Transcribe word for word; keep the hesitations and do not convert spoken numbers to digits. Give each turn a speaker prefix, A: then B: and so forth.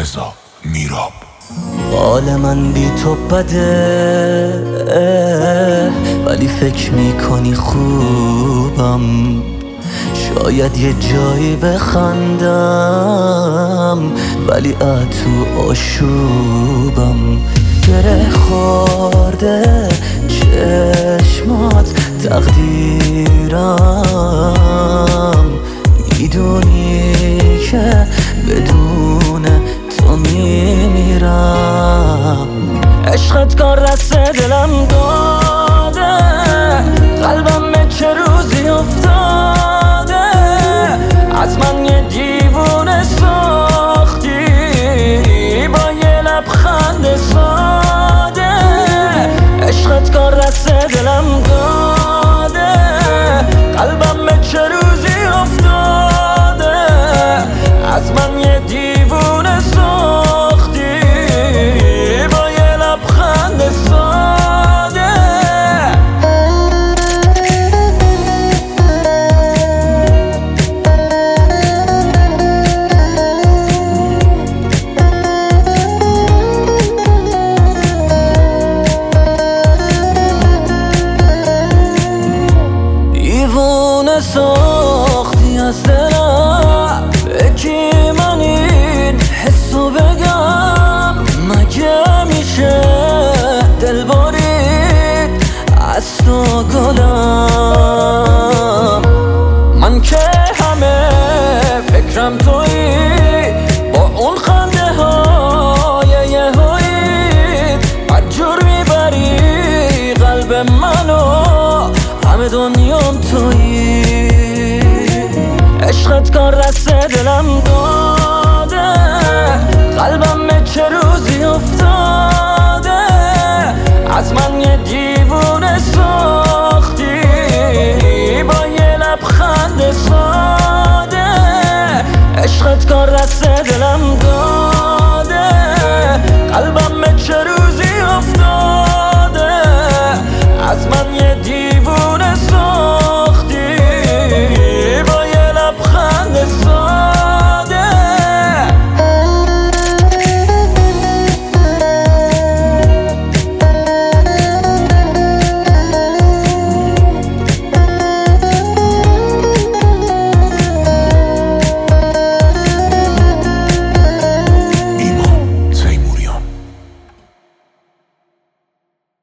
A: رضا میراب.
B: حال من بی تو بده ولی فکر میکنی خوبم، شاید یه جایی بخندم ولی اتو آشوبم. گره خورده چشمات تقدیرم، میدونی که بدون تو میمیرم. عشقت کار دست دلم داده، قلبم به چه روزی افتاده. از من یه دیوونه ساختی با یه لبخند ساده. عشقت کار دست دلم داده، قلبم به چه روزی افتاده. از من یه دیوونه ساختی با یه لبخند ساده. دیوونه ساختی از دلم، بگی من این حسو بگم. مگه میشه دل برید از تو گلم؟ من که همه فکرم تویی، با اون خنده های یهویی بدجور میبری قلب منو، همه دنیام تویی. عشقت کار دست دلم دو